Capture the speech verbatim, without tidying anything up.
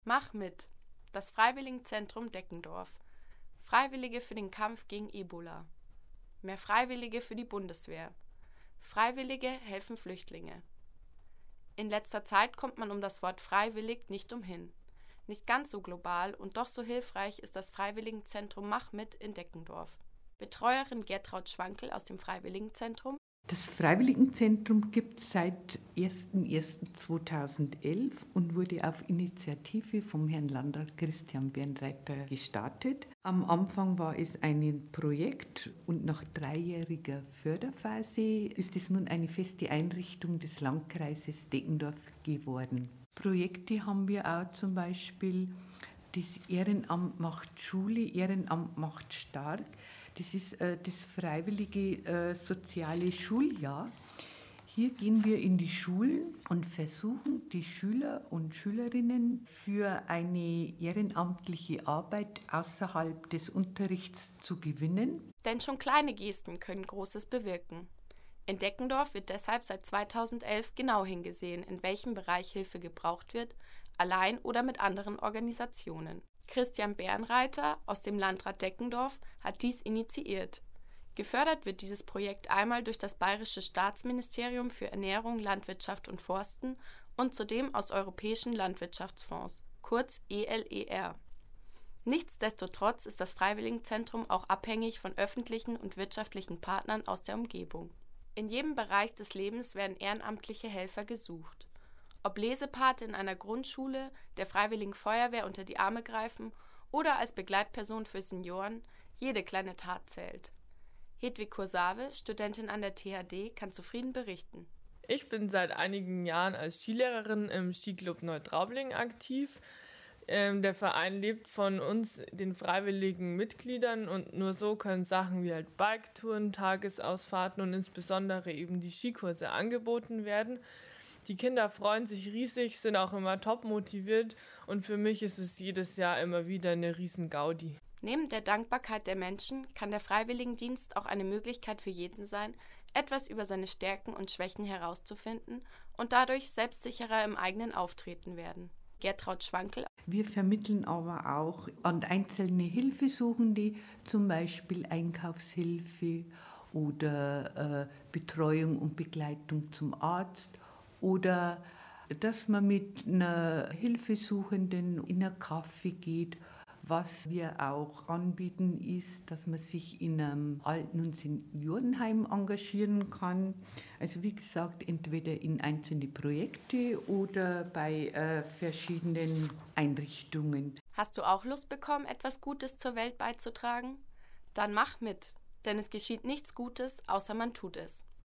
Mach mit! Das Freiwilligenzentrum Deckendorf. Freiwillige für den Kampf gegen Ebola. Mehr Freiwillige für die Bundeswehr. Freiwillige helfen Flüchtlinge. In letzter Zeit kommt man um das Wort freiwillig nicht umhin. Nicht ganz so global und doch so hilfreich ist das Freiwilligenzentrum Mach mit in Deckendorf. Betreuerin Gertraud Schwankel aus dem Freiwilligenzentrum. Das Freiwilligenzentrum gibt es seit erster erster zweitausendelf und wurde auf Initiative vom Herrn Landrat Christian Bernreiter gestartet. Am Anfang war es ein Projekt und nach dreijähriger Förderphase ist es nun eine feste Einrichtung des Landkreises Deckendorf geworden. Projekte haben wir auch zum Beispiel das Ehrenamt macht Schule, Ehrenamt macht stark. Das ist äh, das freiwillige äh, soziale Schuljahr. Hier gehen wir in die Schulen und versuchen, die Schüler und Schülerinnen für eine ehrenamtliche Arbeit außerhalb des Unterrichts zu gewinnen. Denn schon kleine Gesten können Großes bewirken. In Deckendorf wird deshalb seit zweitausendelf genau hingesehen, in welchem Bereich Hilfe gebraucht wird, allein oder mit anderen Organisationen. Christian Bernreiter aus dem Landrat Deckendorf hat dies initiiert. Gefördert wird dieses Projekt einmal durch das Bayerische Staatsministerium für Ernährung, Landwirtschaft und Forsten und zudem aus europäischen Landwirtschaftsfonds, kurz E L E R. Nichtsdestotrotz ist das Freiwilligenzentrum auch abhängig von öffentlichen und wirtschaftlichen Partnern aus der Umgebung. In jedem Bereich des Lebens werden ehrenamtliche Helfer gesucht. Ob Lesepate in einer Grundschule, der Freiwilligen Feuerwehr unter die Arme greifen oder als Begleitperson für Senioren, jede kleine Tat zählt. Hedwig Kursave, Studentin an der T H D, kann zufrieden berichten. Ich bin seit einigen Jahren als Skilehrerin im Skiclub Neutraubling aktiv. Ähm, der Verein lebt von uns, den freiwilligen Mitgliedern, und nur so können Sachen wie halt Biketouren, Tagesausfahrten und insbesondere eben die Skikurse angeboten werden. Die Kinder freuen sich riesig, sind auch immer top motiviert und für mich ist es jedes Jahr immer wieder eine riesen Gaudi. Neben der Dankbarkeit der Menschen kann der Freiwilligendienst auch eine Möglichkeit für jeden sein, etwas über seine Stärken und Schwächen herauszufinden und dadurch selbstsicherer im eigenen Auftreten werden. Gertraud Schwankel. Wir vermitteln aber auch an einzelne Hilfesuchende, zum Beispiel Einkaufshilfe oder äh, Betreuung und Begleitung zum Arzt. Oder dass man mit einer Hilfesuchenden in einen Kaffee geht. Was wir auch anbieten, ist, dass man sich in einem Alten- und Seniorenheim engagieren kann. Also wie gesagt, entweder in einzelne Projekte oder bei äh, verschiedenen Einrichtungen. Hast du auch Lust bekommen, etwas Gutes zur Welt beizutragen? Dann mach mit, denn es geschieht nichts Gutes, außer man tut es.